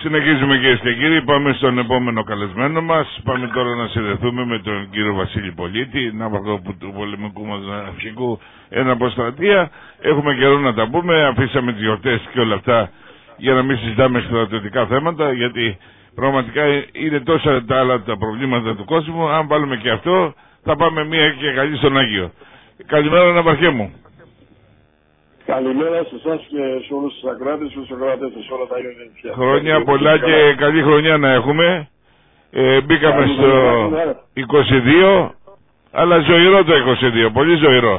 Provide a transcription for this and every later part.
Συνεχίζουμε κυρίες και κύριοι, πάμε στον επόμενο καλεσμένο μας. Πάμε τώρα να συνδεθούμε με τον κύριο Βασίλη Πολίτη, ναύαρχο του πολεμικού μας ναυπηγικού εν αποστρατεία. Έχουμε καιρό να τα πούμε, αφήσαμε τις γιορτές και όλα αυτά για να μην συζητάμε στρατιωτικά θέματα, γιατί πραγματικά είναι τόσα τα άλλα τα προβλήματα του κόσμου. Αν βάλουμε και αυτό, θα πάμε μία και καλή στον Άγιο. Καλημέρα ναυαρχέ μου. Καλημέρα σε εσάς και σε όλους τους ακροάτες και στους ακροατές σε όλα τα ίδια. Χρόνια πολλά και καλή χρονιά να έχουμε. Μπήκαμε στο 22, αλλά ζωηρό το 22, πολύ ζωηρό.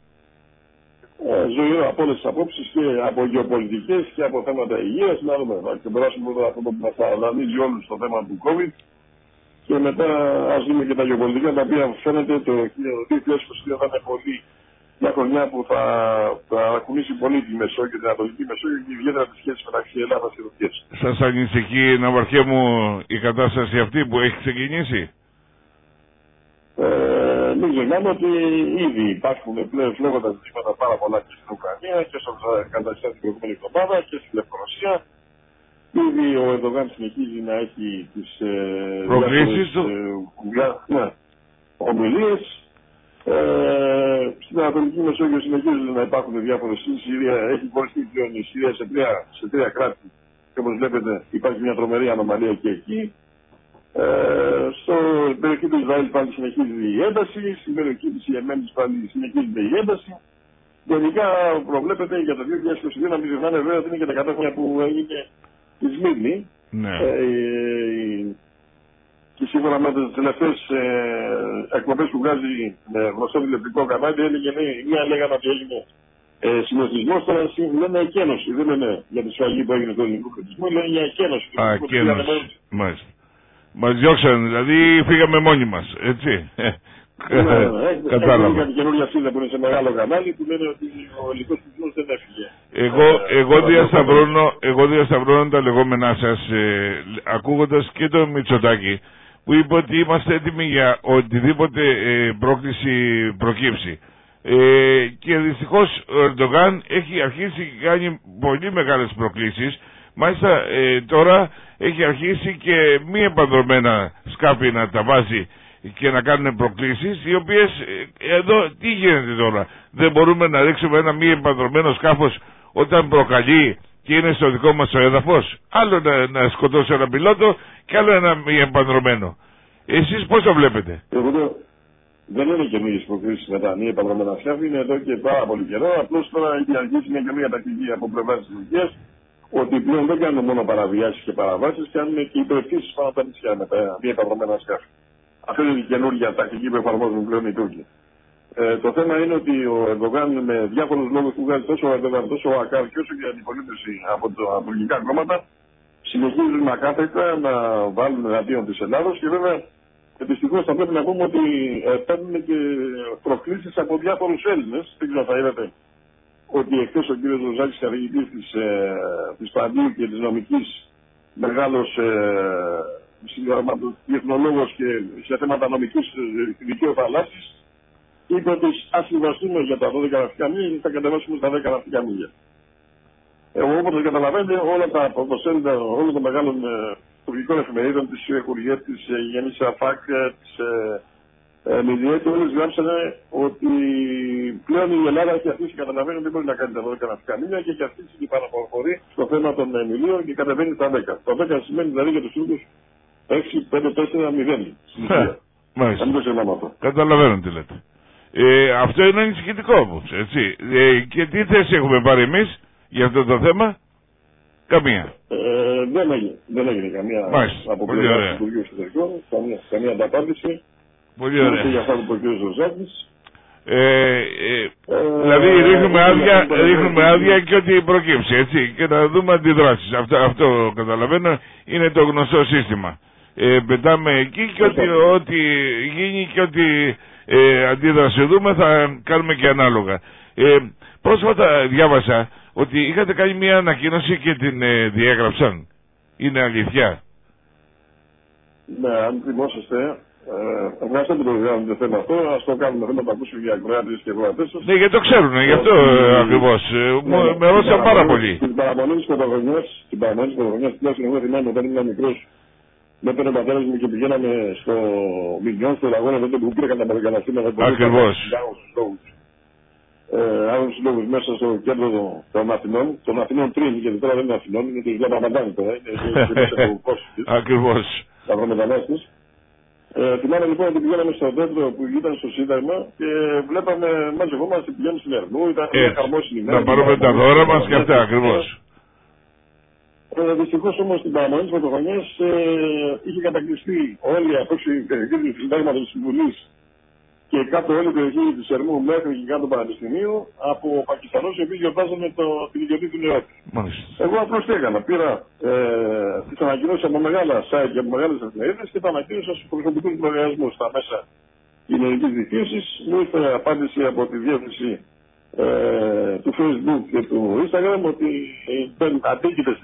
Ζωηρό από όλες τις απόψεις και από γεωπολιτικές και από θέματα υγείας. Να δούμε, θα περάσουμε τώρα αυτό που μας αναλύσει όλους στο θέμα του COVID. Και μετά ας δούμε και τα γεωπολιτικά, τα οποία φαίνεται το 2022 θα είναι πολύ μια χρονιά που θα ακουνήσει πολύ τη Μεσόγειο, την Ανατολική Μεσόγειο και ιδιαίτερα τις σχέσεις μεταξύ Ελλάδας και Τουρκίας. Σας ανησυχεί, ναυαρχέ μου, η κατάσταση αυτή που έχει ξεκινήσει? Μην ξεχνάμε ότι ήδη υπάρχουν πλέον φλέγοντα ζητήματα πάρα πολλά και στην Ουκρανία και στο Καζακστάν την προηγούμενη εβδομάδα και στη Λευκορωσία. Ήδη ο Ερντογάν συνεχίζει να έχει τις προκλήσεις του. Ομιλίες. Στην Ανατολική Μεσόγειο συνεχίζουν να υπάρχουν διάφορες. Η Συρία έχει χωριστεί πλέον η Συρία σε τρία κράτη. Και όπως βλέπετε υπάρχει μια τρομερή ανομαλία και εκεί. Στο περιοχή του Ισραήλ πάλι συνεχίζει η ένταση. Στην περιοχή της Ιεμένης πάλι συνεχίζεται η ένταση. Γενικά προβλέπεται για το 2022 να μην ξεχνάνε βέβαια ότι είναι και τα κατάφυλλα που έγινε τη Σμύρνη. Ναι. Και σύμφωνα με τις τελευταίες εκπομπές που βγάζει γνωστό τηλεοπτικό κανάλι, μία λέγανε ότι έγινε συνοσισμός, τώρα λένε εκένωση. Δεν λένε για τη σφαγή που έγινε του ελληνικού κρατισμού, λένε για εκένωση. Εκένωση. Μάλιστα. Μας διώξαν, δηλαδή φύγαμε μόνοι μας, έτσι. Κατάλαβα. Έχει καινούργια σύνδεση που είναι σε μεγάλο κανάλι που λένε ότι ο ελληνικός κρατισμός δεν έφυγε. Εγώ διασταυρώνω τα λεγόμενά σας, ακούγοντας και το Μητσοτάκη, που είπε ότι είμαστε έτοιμοι για οτιδήποτε πρόκληση προκύψει. Και δυστυχώς ο Ερντογάν έχει αρχίσει και κάνει πολύ μεγάλες προκλήσεις. Μάλιστα τώρα έχει αρχίσει και μη επανδρομένα σκάφη να τα βάζει και να κάνουν προκλήσεις, οι οποίες εδώ τι γίνεται τώρα? Δεν μπορούμε να ρίξουμε ένα μη επανδρομένο σκάφος όταν προκαλεί και είναι στο δικό μας το έδαφος? Άλλο να σκοτώσει ένα πιλότο και άλλο ένα μη επανδρομένο. Εσείς πώς το βλέπετε? Δεν είναι καινούργιες προκλήσεις με τα μη επανδρομένα σκάφη, είναι εδώ και πάρα πολύ καιρό. Απλώς τώρα έχει αρχίσει μια καινούργια τακτική από πλευράς της Τουρκίας, ότι πλέον δεν κάνουν μόνο παραβιάσεις και παραβάσεις, κάνουν και υπερευθύνσεις πάνω από τα νησιά με τα μη επανδρομένα σκάφη. Αυτή είναι η καινούργια τακτική που εφαρμόζουν πλέον οι Τούρκοι. Το θέμα είναι ότι ο Ερντογάν με διάφορους λόγους που βγάζει τόσο ο Ερντογάν, τόσο ο ΑΚΑΡ και όσο και η αντιπολίτευση από τα τουρκικά κόμματα συνεχίζουν ακάθεκτα να βάλουν εναντίον της Ελλάδος και βέβαια δυστυχώς θα πρέπει να πούμε ότι παίρνουν και προκλήσεις από διάφορους Έλληνες. Δεν ξέρω αν θα είδατε ότι εκτός ο κ. Ζωζάκης, καθηγητής της Παντίου και της νομικής, μεγάλος διεθνολόγος και σε θέματα νομικής δικαίου θαλάσσης, είπε ότι ας συμβαστούμε για τα 12 ναυτικά μίλια και θα κατεβάσουμε στα 10 ναυτικά μίλια. Όπως καταλαβαίνετε, όλα τα πρωτοσέλιδα όλων των μεγάλων τουρκικών εφημερίδων, της Χουριέτ, της Γενής Αφάκ, της Μιδιέτ, όλες γράψανε ότι πλέον η Ελλάδα έχει αρχίσει, καταλαβαίνει ότι δεν μπορεί να κάνει τα 12 ναυτικά μίλια και έχει αρχίσει και παραπροχωρεί στο θέμα των μιλίων και κατεβαίνει στα 10. Το 10 σημαίνει δηλαδή για τους Τούρκους 6-5-4-0. Μάλιστα. Καταλαβαίνω τι λέτε. Αυτό είναι ανησυχητικό όμως, έτσι. Και τι θέση έχουμε πάρει εμείς για αυτό το θέμα? Καμία. Δεν έγινε καμία από πλευρά του Υπουργείου Εξωτερικών, καμία ανταπάντηση. Πολύ ωραία. Και για αυτό που είπε ο κ. Ζωζάκης. Δηλαδή ρίχνουμε άδεια και ό,τι προκύψει, έτσι, και να δούμε αντιδράσεις. Αυτό καταλαβαίνω, είναι το γνωστό σύστημα. Πετάμε εκεί και ό,τι γίνει και ό,τι αντίδραση δούμε θα κάνουμε και ανάλογα. Πρόσφατα διάβασα ότι είχατε κάνει μια ανακοίνωση και την διέγραψαν. Είναι αλήθεια? Ναι, αν θυμόσαστε, Ευχαριστώ που το διάβαζε το θέμα αυτό. Ας το κάνουμε, θέλω να το ακούσουμε για ακροάτες και ακροατές σας. Ναι, γιατί το ξέρουν, γι' αυτό ακριβώς. Με ρώτησαν πάρα πολύ. Την παραμονή της πρωτογονιάς, τουλάχιστον εγώ θυμάμαι όταν ήμουν μικρός, με έπαιρνε ο πατέρας μου και πηγαίναμε στο Μιγιόν, στο λαγόνα, τότε που πήραν τα παρακαλαστήματα. Ακριβώς. Άλλους λόγους μέσα στο κέντρο των Αθηνών Τρίνη, γιατί τώρα δεν είναι Αθηνών, είναι τους Λαπαπαντάνη τώρα, είναι Ακριβώς. τα προμετανάστες. Θυμάμαι λοιπόν ότι πηγαίναμε στο δέντρο που ήταν στο Σύνταγμα και βλέπαμε μαζευόμαστε, πηγαίνουμε στην Ερνού, ήταν μια χαρμόσυνη μέρα. Να πάρουμε τα δώρα μας και αυτά, ακριβώς. Δυστυχώς όμως στην παραμονή της πρωτογονιάς είχε κατακλειστεί όλη η απόψη περιοχή του Συντάγματος της Βουλής και κάτω όλη η περιοχή του Σερμού μέχρι και κάτω του Πανεπιστημίου από Πακιστανούς οι οποίοι γιορτάζανε την ιδιωτή του νεού. Εγώ απλώς τι έκανα. Πήρα τις ανακοινώσεις από μεγάλα site και από μεγάλες εφημερίδες και τα ανακοίνωσα στους προσωπικούς λογαριασμούς στα μέσα κοινωνικής δικτύωσης. Μου ήρθε απάντηση από τη διεύθυνση του Facebook και του Instagram ότι δεν αντίκειται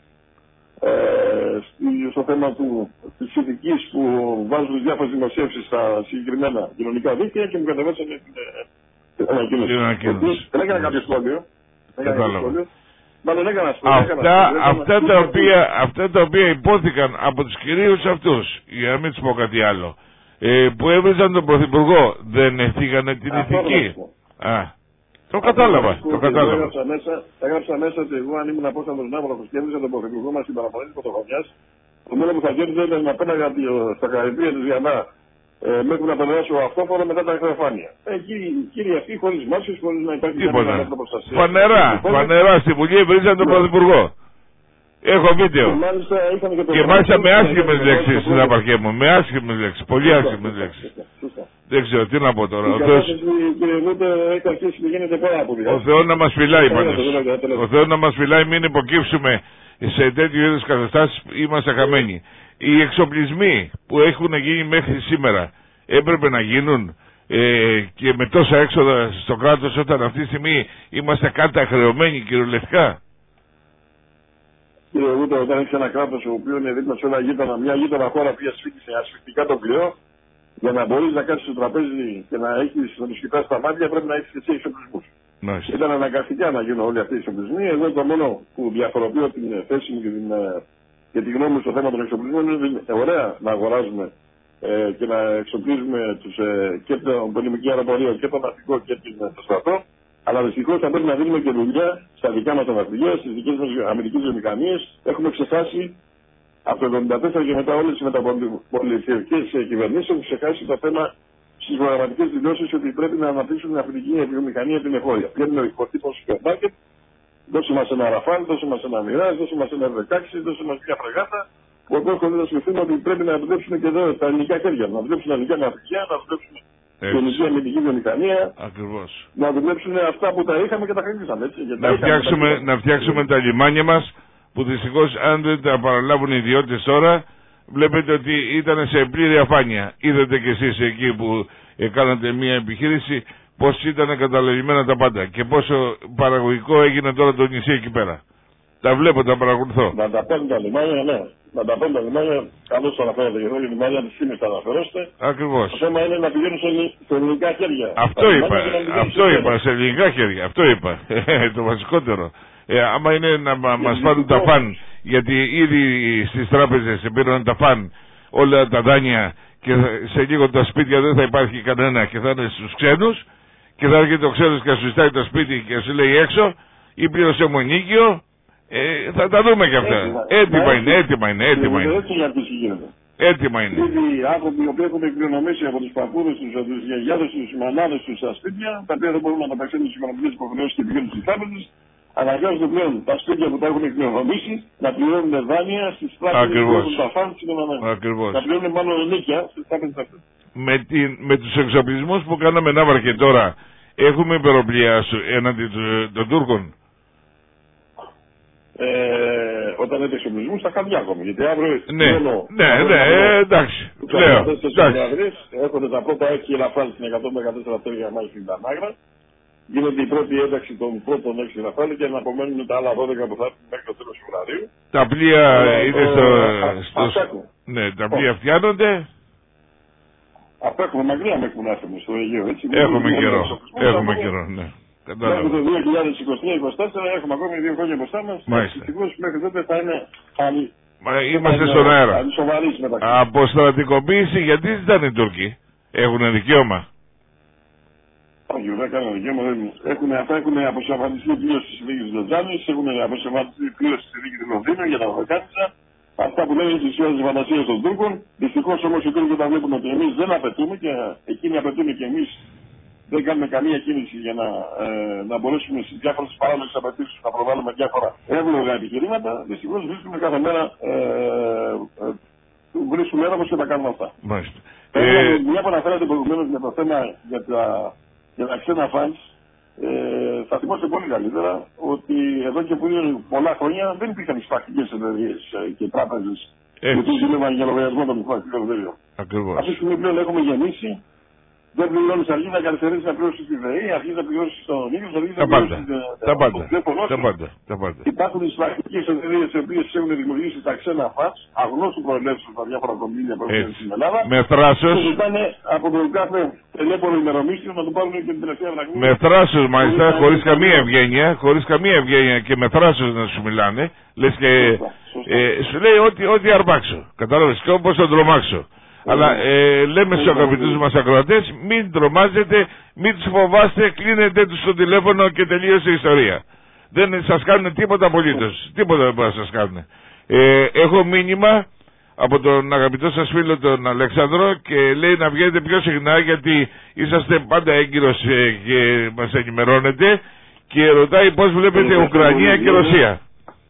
στο θέμα της ηθικής που βάζουν διάφορες δημοσίευσεις στα συγκεκριμένα κοινωνικά δίκτυα και μου κατεβάσαν την ανακοίνωση. Δεν έκανα κάποιο σχόλιο. Αυτά τα οποία υπόθηκαν από τους κυρίους αυτούς, για να μην τους πω κάτι άλλο, που έβριζαν τον Πρωθυπουργό, δεν εθίγανε την ηθική. Το κατάλαβα. Έγραψα μέσα ότι εγώ αν ήμουν απόστατος Ναύαρχος και έβριζα τον Πρωθυπουργό μας στην παραμονή της πρωτογονιάς, το μόνο που θα κέρδιζε ήταν να πέναγα στα καρυπία της Γιαννά μέχρι να περάσω αυτόφορο μετά τα εκδεφάνεια. Κύριοι αυτοί χωρίς μάσκες, χωρίς να υπάρχει κανένα μέτρο προστασία. Φανερά στη Βουλή έβριζαν τον Πρωθυπουργό. Έχω βίντεο. Και μάλιστα με άσχημες λέξεις στην απαρχέ μου. Με άσχημες λέξεις. Πολύ άσχημες λέξεις. Δεν ξέρω τι να πω τώρα. Ο Θεός να μας φυλάει πάντως. Ο Θεός να μας φυλάει, μην υποκύψουμε σε τέτοιου είδους καταστάσεις, είμαστε χαμένοι. Οι εξοπλισμοί που έχουν γίνει μέχρι σήμερα έπρεπε να γίνουν και με τόσα έξοδα στο κράτος όταν αυτή τη στιγμή είμαστε καταχρεωμένοι κυριολεκτικά. Κύριε Βούτο, όταν έχει ένα κράτος ο οποίο είναι δίπλα σε ένα γείτονα, μια γείτονα χώρα που ασφίχτησε ασφιχτικά το πλοίο, για να μπορείς να κάτσεις στο τραπέζι και να έχεις να τους κοιτάς στα μάτια, πρέπει να έχεις εσύ εξοπλισμούς. Ήταν αναγκαστικά να γίνουν όλοι αυτοί οι εξοπλισμοί. Εγώ το μόνο που διαφοροποιώ την θέση μου και τη γνώμη μου στο θέμα των εξοπλισμών είναι ότι είναι ωραία να αγοράζουμε και να εξοπλίζουμε και τον πολεμική αεροπορία και τον ναυτικό και το στρατό. Αλλά δυστυχώς θα πρέπει να δίνουμε και δουλειά στα δικά μας τα ναυπηγεία, στις δικές μας αμυντικές βιομηχανίες. Έχουμε ξεχάσει από το 1974 και μετά όλες τις μεταπολιτευτικές κυβερνήσεις έχουν ξεχάσει το θέμα στις προγραμματικές δηλώσεις ότι πρέπει να αναπτύξουν την αμυντική βιομηχανία την εγχώρια. Βγαίνουν ο υποτύπος στο σούπερ μάρκετ, δώσε μας ένα Ραφάλ, δώσε μας ένα Μοιράζ, δώσε μας ένα F-16, δώσε μας μια φρεγάτα. Που εδώ έχουμε να σκεφτούμε ότι πρέπει να δουλέψουν και εδώ τα ελληνικά χέρια. Να δουλέψουν τα ελληνικά ναυπηγεία, να δουλέψουν την ελληνική αμυντική βιομηχανία. Ακριβώς. Να δουλέψουν αυτά που τα είχαμε και τα χρήσαμε. Να φτιάξουμε τα λιμάνια μας που δυστυχώς αν δεν τα παραλάβουν οι ιδιώτες τώρα, βλέπετε ότι ήταν σε πλήρη αφάνεια. Είδατε κι εσείς εκεί που κάνατε μια επιχείρηση πώς ήταν καταλαβημένα τα πάντα και πόσο παραγωγικό έγινε τώρα το νησί εκεί πέρα. Τα βλέπω, τα παρακολουθώ. Να τα παίρνουν τα λιμάνια, ναι. Να τα παίρνουν τα λιμάνια, καλώς το αναφέρατε, γιατί οι λιμάνια της Σύμμης τα αναφέρεστε. Ακριβώς. Το θέμα είναι να πηγαίνουν σε ελληνικά χέρια. Αυτό είπα, σε ελληνικά χέρια. Αυτό είπα. Το βασικότερο. Άμα είναι να μας πάρουν τα φαν, γιατί ήδη στις τράπεζες πήραν τα φαν όλα τα δάνεια και σε λίγο τα σπίτια δεν θα υπάρχει κανένα και θα είναι στους ξένους και θα έρχεται ο ξένος και σου ζητάει το σπίτι και σου λέει έξω ή πλήρωσε μου ενοίκιο, θα τα δούμε και αυτά. Έτοιμα είναι. Έτοιμα είναι. Ήδη άνθρωποι που έχουν εκκληρονομήσει από τους παππούδες τους, από τους γιαγιάδες τους, τους μανάδες τους στα σπίτια, τα οποία δεν μπορούν να τα παίξουν στις οικονομικές υποχρεώσεις και πηγαίνουν στις τράπεζες, αναγκάζονται πλέον τα σπίτια που τα έχουν εκκληρονομήσει να πληρώνουν δάνεια στις τράπεζες που έχουν τα φαν Ακριβώς. να πληρώνουν μάλλον ενίκια στις τράπεζες αυτές. Με τους εξοπλισμούς που κάναμε Ναύαρχε τώρα, έχουμε υπεροπλία έναντι των Τούρκων. Όταν είναι εξοπλισμούς θα κάνει ακόμη. Γιατί αύριο. Εντάξει. Έρχονται τα πρώτα 6 Ραφάλ στην 114 πτέρυγα μάλιστα στην Τανάγρα. Γίνεται η πρώτη ένταξη των πρώτων 6 Ραφάλ και να απομένουν τα άλλα 12 που θα έρθουν μέχρι το τέλος Φεβρουαρίου. Τα πλοία είναι στο. Ναι, τα πλοία φτιάνονται. Απέχουμε μακριά μέχρι να έρθουμε στο Αιγαίο, έτσι. Έχουμε καιρό. Έχουμε καιρό, ναι. Μέχρι το 2023-2024 έχουμε ακόμη 2 χρόνια μπροστά μας. Ευτυχώς μέχρι τότε θα είναι πάλι. Είμαστε στον αέρα. μεταξύ. Αποστρατικοποίηση, γιατί ζητάνε οι Τούρκοι? Έχουν δικαίωμα? Όχι, δεν κάνουν δικαίωμα. Αυτά έχουν αποσυμφωνιστεί πλήρως στη συνθήκη της Λοτζάνης, έχουν αποσυμφωνιστεί πλήρως στη συνθήκη του Λονδίνου για τα Βαλκάνια. Αυτά που λένε στις ουσίες της φαντασίας των Τούρκων. Δυστυχώς όμως οι Τούρκοι όταν βλέπουν ότι εμείς δεν απαιτούμε και εκείνοι απαιτούν και εμείς δεν κάνουμε καμία κίνηση για να μπορέσουμε στις διάφορες παράλογες απαιτήσεις να προβάλλουμε διάφορα εύλογα επιχειρήματα, δυστυχώς βρίσκουμε κάθε μέρα βρίσκουμε έδαφος και τα κάνουμε αυτά. Μια που αναφέρατε προηγουμένως για το θέμα για τα ξένα φαντς, θα θυμάστε πολύ καλύτερα ότι εδώ και πολλά χρόνια δεν υπήρχαν εισπρακτικές εταιρείες και τράπεζες που δούλευαν για λογαριασμό των εισπρακτικών εταιρείων. Αυτή τη στιγμή πλέον έχουμε γεννήσει. Δεν πληρώνει αρχίζει να καθυστερήσει να πληρώσει τη ΔΕΗ, αρχίζει να πληρώσει τον ίδιο, αρχίζει να πληρώσει τα πάντα. Υπάρχουν εισπρακτικές εταιρείες οι οποίες έχουν δημιουργήσει τα ξένα φατς, αγνώστου προελεύσεως στα διάφορα κονδύλια που έχουν στην Ελλάδα. Με θράσος. Και ζητάνε από τον κάθε τελέπορο ημερομίσθιο να του πάρουν και την τελευταία βραχμή. Με θράσος μάλιστα, χωρίς καμία ευγένεια και με θράσος να σου μιλάνε. Λες και σου λέει ό,τι αρπάξω. Κατάλαβες, και όπως τον τρομάξω. Αλλά λέμε στους αγαπητούς μας ακροατές, μην τρομάζετε, μην τους φοβάστε, κλείνετε τους στο τηλέφωνο και τελείωσε η ιστορία. Δεν σας κάνουν τίποτα απολύτως. Τίποτα δεν μπορεί να σας κάνουν. Έχω μήνυμα από τον αγαπητό σας φίλο τον Αλέξανδρο και λέει να βγαίνετε πιο συχνά γιατί είσαστε πάντα έγκυρος και μας ενημερώνετε και ρωτάει πώς βλέπετε Ουκρανία και Ρωσία.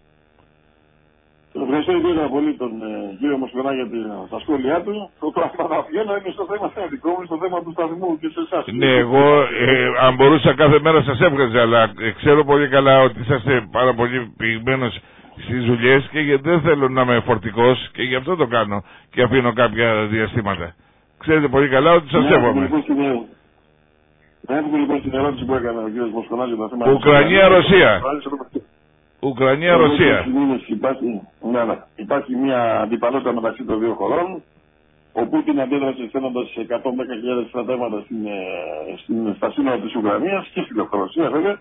Ευχαριστώ ιδιαίτερα πολύ τον κύριο Μοσκονά για τα σχόλιά του. Το παραπάνω είναι στο θέμα δικό μου, στο θέμα του σταθμού και σε εσάς. Ναι, εγώ αν μπορούσα κάθε μέρα σας έβγαζα, αλλά ξέρω πολύ καλά ότι είσαστε πάρα πολύ πυγμένος στις δουλειές και δεν θέλω να είμαι φορτικός και γι' αυτό το κάνω και αφήνω κάποια διαστήματα. Ξέρετε πολύ καλά ότι σας σέβομαι. Να έχουμε λοιπόν στην ερώτηση που έκανε ο κύριος Μοσκονάς για τα θέματα. Ουκρανία-Ρωσία. Ουκρανία-Ρωσία. Υπάρχει μια αντιπαλότητα μεταξύ των δύο χωρών. Ο Πούτιν αντέδρασε στέλνοντας 110.000 στρατεύματα στα σύνορα της Ουκρανίας και στη Λευκορωσία βέβαια.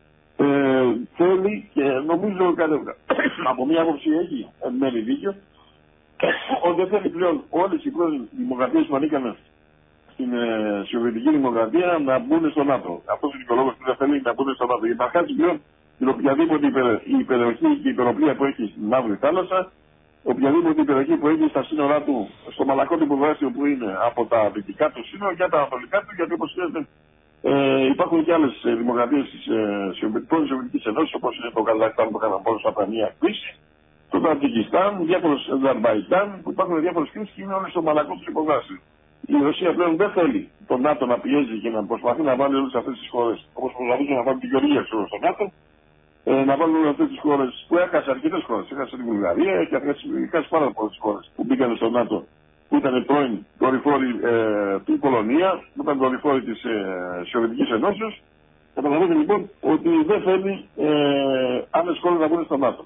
Θέλει και νομίζω από μια άποψη έχει εν μέρει δίκιο ότι δεν θέλει πλέον όλες οι πρώην δημοκρατίες που ανήκαν στην Σοβιετική Δημοκρατία να μπουν στο ΝΑΤΟ. Αυτός είναι ο λόγος που δεν θέλει να μπουν στο ΝΑΤο. Υπάρχει πλέον την οποιαδήποτε υπεροχή και υπεροπλία που έχει στην Μαύρη Θάλασσα, οποιαδήποτε υπεροχή που έχει στα σύνορά του, στο μαλακό υποβάσιο που είναι από τα δυτικά του σύνορα και τα ανατολικά του, γιατί όπως ξέρετε υπάρχουν και άλλες δημοκρατίες της πρώην Σοβιετικής Ενώσης, όπως είναι το Καζακστάν που έκαναν πόρους από μια κρίση, το Τατζικιστάν, διάφορες Αζερμπαϊτζάν, που υπάρχουν διάφορες κρίσεις και είναι όλες στο μαλακό του υποβάσιο. Η Ρωσία πλέον δεν θέλει τον ΝΑΤΟ να πιέζει και να προσπαθεί να βάλει όλες αυτές τις χώρες, όπως προσπαθούσε να βάλει την Γεωργία στο ΝΑΤΟ, να βάλουν όλες αυτές τις χώρες που έχασε αρκετές χώρες. Έχασε τη Βουλγαρία και έχασε πάρα πολλές χώρες που μπήκαν στο ΝΑΤΟ, που ήταν πρώην δορυφόροι του Πολωνία, που ήταν δορυφόροι της Σοβιετικής Ενώσεως. Καταλαβαίνετε λοιπόν ότι δεν θέλει άλλες χώρες να μπουν στο ΝΑΤΟ.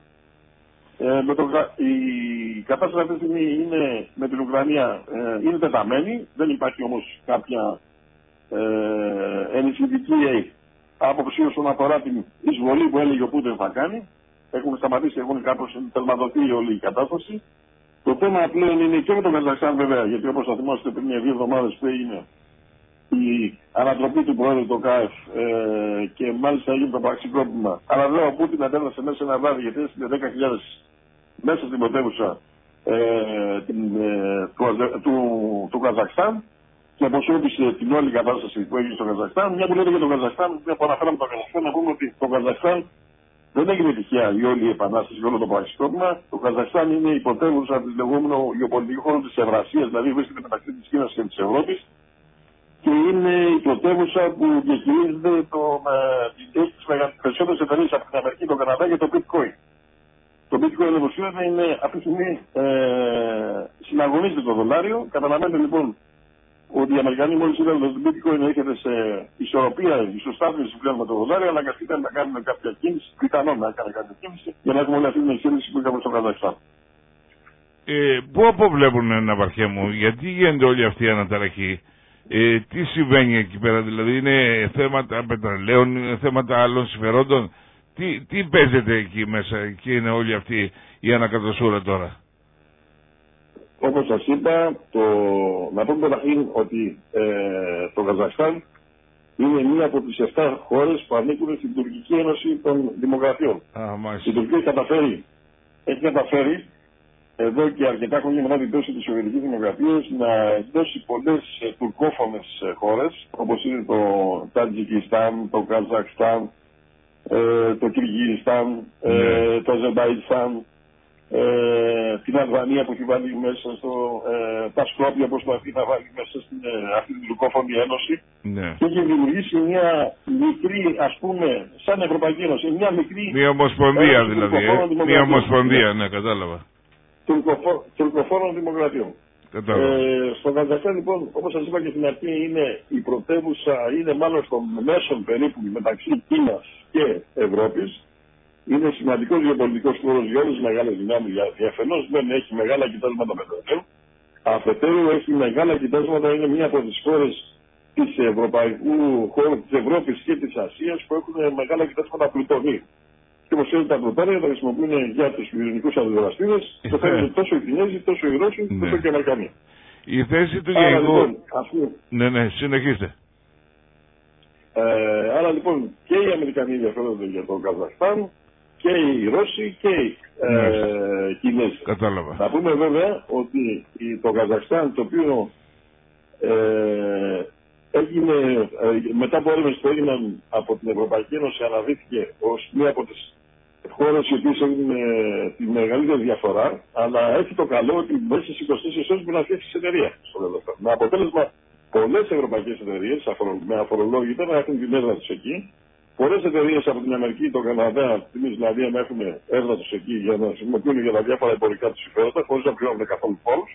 Η κατάσταση αυτή τη στιγμή είναι με την Ουκρανία είναι τεταμένη, δεν υπάρχει όμως κάποια ενισχυτική άποψη όσον αφορά την εισβολή που έλεγε ο Πούτιν θα κάνει. Έχουν σταματήσει, έχουν κάπως τελματωθεί όλη η κατάσταση. Το θέμα πλέον είναι και με τον Καζακστάν βέβαια, γιατί όπως θα θυμάστε πριν 2 εβδομάδες που έγινε η ανατροπή του Προέδρου του ΚΑΕΦ και μάλιστα έγινε το πραξικόπημα. Αλλά βέβαια ο Πούτιν αντέδρασε μέσα σε ένα βράδυ γιατί έστειλε 10.000 μέσα στην πρωτεύουσα του Καζακστάν και αποσώπησε την όλη κατάσταση που έγινε στο Καζακστάν. Μια που λέτε για το Καζακστάν, μια που αναφέραμε το Καζακστάν, να πούμε ότι το Καζακστάν δεν έγινε τυχαία η όλη η επανάσταση και όλο το πραξικόπημα. Το Καζακστάν είναι η πρωτεύουσα της λεγόμενου γεωπολιτικού χώρου της Ευρασίας, δηλαδή βρίσκεται μεταξύ της Κίνας και της Ευρώπης. Και είναι η πρωτεύουσα που διαχειρίζεται τις περισσότερες εταιρείες από την Αμερική, τον Καναδά και το Bitcoin. Το Bitcoin όπως ξέρετε είναι αυτή τη στιγμή συναγωνίζεται το δολάριο. Καταλαβαίνετε λοιπόν ότι οι Αμερικανοί μόλις είδαν ότι το Bitcoin έρχεται σε ισορροπία, ισοστάθμιση πλέον με το δολάριο, αναγκαστήκαν να κάνουν κάποια κίνηση, πιθανόν να κάνουν κάποια κίνηση, για να έχουμε όλη αυτή την εξέλιξη που είχαμε στο Καζακστάν. Πού αποβλέπουν, Ναυαρχέ μου, γιατί γίνεται όλη αυτή η αναταραχή? Τι συμβαίνει εκεί πέρα, δηλαδή είναι θέματα πετρελαίων, είναι θέματα άλλων συμφερόντων? Τι παίζεται εκεί μέσα και είναι όλη αυτή η ανακατοσούρα τώρα? Όπως σας είπα, να πούμε καταρχήν ότι το Καζακστάν είναι μία από τις 7 χώρες που ανήκουν στην Τουρκική Ένωση των Δημοκρατιών. Η Τουρκία έχει καταφέρει εδώ και αρκετά χρόνια μετά την πτώση της Σοβιετικής Δημοκρατίας να εκδώσει πολλές τουρκόφωνες χώρες, όπως είναι το Τατζικιστάν, το Καζακστάν, το Κυργιζιστάν, το Αζερμπαϊτζάν, την Αλβανία που έχει βάλει μέσα τα Σκόπια που προσπαθεί να βάλει μέσα στην αυτή την τουρκόφωνη ένωση. Ναι. Και έχει δημιουργήσει μια μικρή, ας πούμε, σαν Ευρωπαϊκή Ένωση, μια ομοσπονδία δηλαδή. Μια ομοσπονδία, ναι, κατάλαβα. Τουρκοφόρων δημοκρατιών. Στο Καζακστάν, λοιπόν, όπως σας είπα και στην αρχή, είναι η πρωτεύουσα, είναι μάλλον στο μέσον περίπου μεταξύ Κίνας και Ευρώπης. Είναι σημαντικός γεωπολιτικός χώρος για όλες τις μεγάλες δυνάμεις. Αφενός δεν έχει μεγάλα κοιτάσματα πετρελαίου, αφετέρου έχει μεγάλα κοιτάσματα, είναι μία από τις χώρες της ευρωπαϊκού χώρου της Ευρώπης και της Ασίας που έχουν μεγάλα κοιτάσματα πλουτονίου. Και όπως ξέρετε, τα πλουτόνια τα χρησιμοποιούν για τους πυρηνικούς αντιδραστήρες. Το φέρνουν τόσο οι Κινέζοι, τόσο οι Ρώσοι, τόσο και οι Αμερικανοί. Η θέση του Γενικού. Ναι, συνεχίστε. Άρα λοιπόν και οι Αμερικανοί ενδιαφέρονται για το Καζακστάν και οι Ρώσοι και οι Κινέζοι. Κατάλαβα. Να πούμε βέβαια ότι το Καζακστάν, το οποίο έγινε μετά από έρευνες που έγιναν από την Ευρωπαϊκή Ένωση, αναδείχθηκε ως μία από τις χώρες οι οποίες έχουν τη μεγαλύτερη διαφορά, αλλά έχει το καλό ότι μέσα στις 24 ώρες μπορεί να φτιάξει εταιρεία στο Καζακστάν. Με αποτέλεσμα πολλές ευρωπαϊκές εταιρείες με αφορολόγητα να έχουν την έδρα τους εκεί. Πολλές εταιρείες από την Αμερική, τον Καναδά, την Ισλανδία να έχουν έδρα τους εκεί για να χρησιμοποιούν για τα διάφορα εμπορικά τους συμφέροντα, χωρίς να πληρώνουν καθόλου φόρους.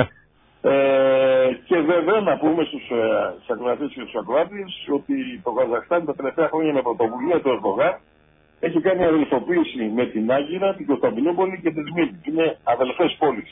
Και βέβαια να πούμε στους ακροατές και στους ακροάτες ότι το Καζακστάν τα τελευταία χρόνια με πρωτοβουλία του Ερντογάν έχει κάνει αδελφοποίηση με την Άγκυρα, την Κωνσταντινούπολη και τη Σμύρνη. Είναι αδελφές πόλεις.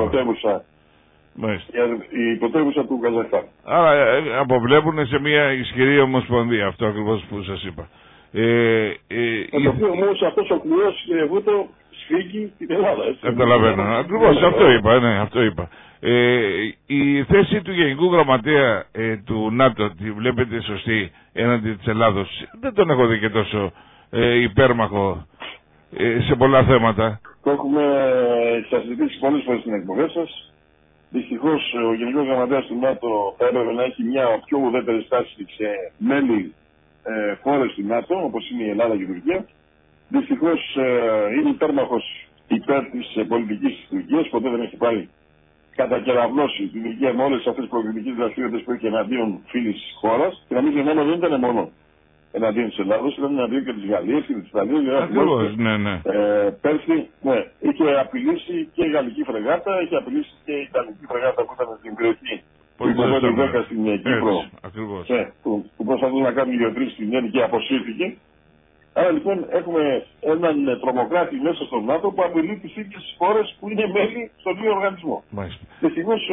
Η πρωτεύουσα του Καζακστάν. Άρα αποβλέπουν σε μια ισχυρή ομοσπονδία, αυτό ακριβώς που σας είπα. Το οποίο όμως αυτός ο κλειός, κύριε Βούτο, σφίγγει την Ελλάδα. Καταλαβαίνω. Ακριβώς αυτό είπα. Η θέση του Γενικού Γραμματέα του ΝΑΤΟ τη βλέπετε σωστή έναντι της Ελλάδος? Δεν τον έχω δει και τόσο υπέρμαχο σε πολλά θέματα. Το έχουμε συζητήσει πολλές φορές στην εκπομπή σας. Δυστυχώς ο Γενικός Γραμματέας του ΝΑΤΟ έπρεπε να έχει μια πιο ουδέτερη στάση σε μέλη χώρες του ΝΑΤΟ, όπως είναι η Ελλάδα και η Τουρκία. Δυστυχώς είναι υπέρμαχος υπέρ της πολιτικής της Τουρκίας, ποτέ δεν έχει πάρει κατακεραυνώσει την Τουρκία με όλες αυτές τις προκλητικές δραστηριότητες που έχει εναντίον φίλης της χώρας. Και να μην ξεχνάμε, δεν ήταν μόνο εναντίον της Ελλάδος, ήταν εναντίον και της Γαλλίας και της Ιταλίας. Ακριβώς, ναι. Πέρσι, είχε απειλήσει και η γαλλική φρεγάτα, είχε απειλήσει και η ιταλική φρεγάτα που ήταν στην περιοχή του Υπουργού 10 στην Κύπρο. Που προσπαθούν να κάνουν γεωτρήσεις στην Έννη και αποσύρθηκε. Άρα λοιπόν έχουμε έναν τρομοκράτη μέσα στο ΝΑΤΟ που απειλεί τις ίδιες χώρες που είναι μέλη στον ίδιο οργανισμό. Δυστυχώς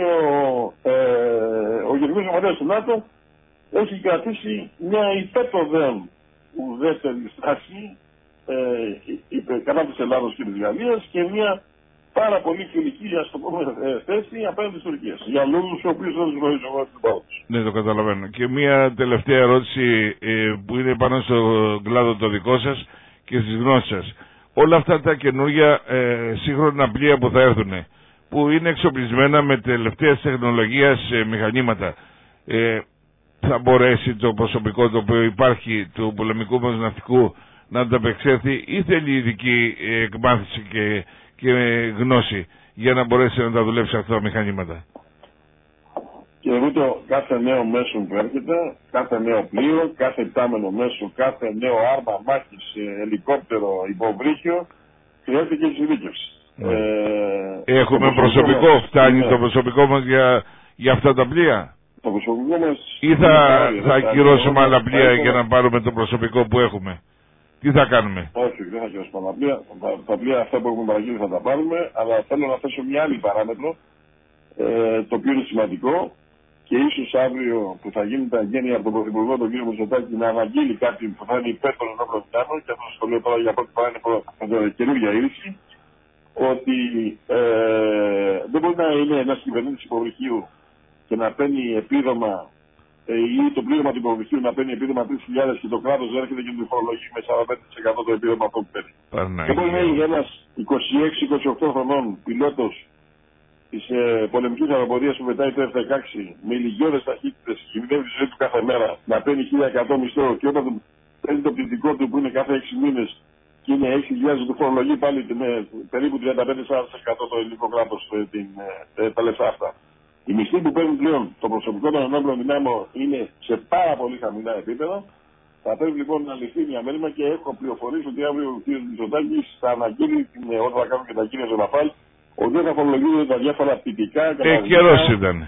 ο Γενικός Γραμματέας του ΝΑΤΟ έχει κρατήσει μια υπέτοδεν ουδέτερη στάση κατά της Ελλάδος και της Γαλλίας και μια πάρα πολύ φιλική, ας το πούμε, θέση απέναντι της Τουρκίας. Για λόγους οι οποίους δεν τους γνωρίζω εγώ την πάω τους. Ναι, το καταλαβαίνω. Και μια τελευταία ερώτηση που είναι πάνω στο κλάδο το δικό σας και στις γνώσεις σας. Όλα αυτά τα καινούργια σύγχρονα πλοία που θα έρθουν, που είναι εξοπλισμένα με τελευταίας τεχνολογίας μηχανήματα, θα μπορέσει το προσωπικό το οποίο υπάρχει του πολεμικού μας ναυτικού να ανταπεξέλθει ή θέλει ειδική εκμάθηση και γνώση για να μπορέσει να τα δουλέψει αυτά τα μηχανήματα? Και εδώ κάθε νέο μέσο που έρχεται, κάθε νέο πλοίο, κάθε πτάμενο μέσο, κάθε νέο άρμα μάχης, ελικόπτερο, υποβρύχιο, χρειάζεται και εξειδίκευση. Έχουμε προσωπικό, φτάνει το προσωπικό μας για αυτά τα πλοία? Το προσωπικό μας... Ή θα ακυρώσουμε άλλα πλοία για να πάρουμε το προσωπικό που έχουμε? Τι θα κάνουμε? Όχι, δεν θα ακυρώσουμε άλλα πλοία. Τα πλοία αυτά που έχουμε παραγγείλει θα τα πάρουμε, αλλά θέλω να θέσω μια άλλη παράμετρο, το οποίο είναι σημαντικό. και ίσως αύριο που θα γίνει τα εγγένεια από τον Πρωθυπουργό, τον κ. Μητσοτάκη, να αναγγείλει κάποιον που θα είναι υπέρ των ενόπλων δυνάμεων, και αυτό το λέω τώρα για πρώτη φορά, είναι καινούργια είδηση, ότι δεν μπορεί να είναι ένας κυβερνήτης υποβρυχίου και να παίρνει επίδομα ή το πλήρωμα του υποβρυχίου να παίρνει επίδομα 3.000 και το κράτος δεν έρχεται και του φορολογεί με 45% το επίδομα αυτό που παίρνει. Δεν μπορεί να είναι ένας 26-28 χρονών πιλότος της πολεμικής αεροπορίας που πετάει το F-16 με ηλικιώδες ταχύτητες, κινδυνεύει τη ζωή του κάθε μέρα, να παίρνει 1.100 μισθό, και όταν παίρνει το πτυτικό του που είναι κάθε 6 μήνες και είναι 6.000 του φορολογεί πάλι με περίπου 35-40% το ελληνικό κράτος τα λεφτά αυτά. Οι μισθοί που παίρνουν πλέον το προσωπικό των ενόπλων δυνάμεων είναι σε πάρα πολύ χαμηλά επίπεδα. Θα πρέπει λοιπόν να ληφθεί μια μέλημα, και έχω πληροφορήσει ότι αύριο ο κ. Μητσοτάκης θα αναγγείλει όταν θα κάνουν και τα κύρια Ζωναφάλ ότι δεν θα φορολογούνται τα διάφορα πτυτικά. Καιρός ήταν.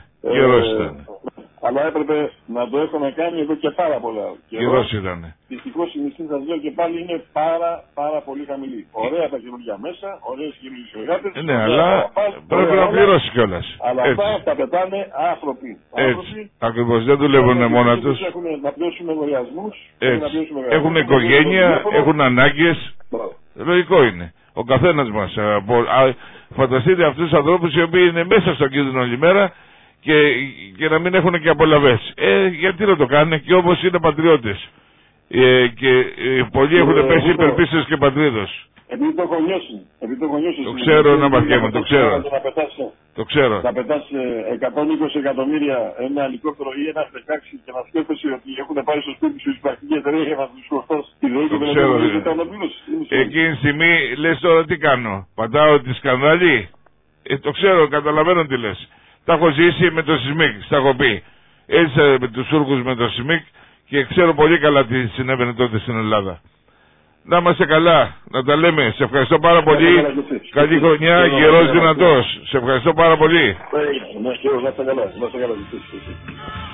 Αλλά έπρεπε να το έχουμε κάνει εδώ και πάρα πολλά. Καιρός ήταν. Δυστυχώς η μισθή, σας λέω και πάλι, είναι πάρα πολύ χαμηλή. Ωραία τα καινούργια μέσα, ωραίες καινούργιες εργάτες. Ναι, αλλά πρέπει να πληρώσει κιόλας. Αλλά αυτά τα πετάνε άνθρωποι. Ακριβώς, δεν δουλεύουν μόνα τους. Να πληρώσουν λογαριασμούς. Έχουν οικογένεια, έχουν ανάγκες. Λογικό είναι. Ο καθένας μας. Φανταστείτε αυτούς τους ανθρώπους οι οποίοι είναι μέσα στον κίνδυνο όλη μέρα και να μην έχουν και απολαβές. Γιατί να το κάνουν, και όπως είναι πατριώτες. Και πολλοί έχουν πέσει υπερπίστες και πατρίδος. Επειδή το έχω νιώσει. Το ξέρω να μαθαίνω, το ξέρω. Το ξέρω. Θα πετάς 120 εκατομμύρια ένα ελικόπτερο ή ένα F-16 και να σκέφτεσαι ότι έχουν πάρει στο σπίτι σου η πρακτική εταιρεία για να τους κοστώσει τη ζωή και να εκείνη τη στιγμή λες τώρα τι κάνω. Πατάω τη σκανδάλη. Το ξέρω, καταλαβαίνω τι λες. Τα έχω ζήσει με το ΣΥΣΜΙΚ, τα έχω πει. Έτσι με τους Τούρκους με το ΣΥΣΜΙΚ και ξέρω πολύ καλά τι συνέβαινε τότε στην Ελλάδα. Να είμαστε καλά, να τα λέμε. Σε ευχαριστώ πάρα πολύ. Καλή χρονιά, γερός δυνατός. Σε ευχαριστώ πάρα πολύ. Να είστε καλά.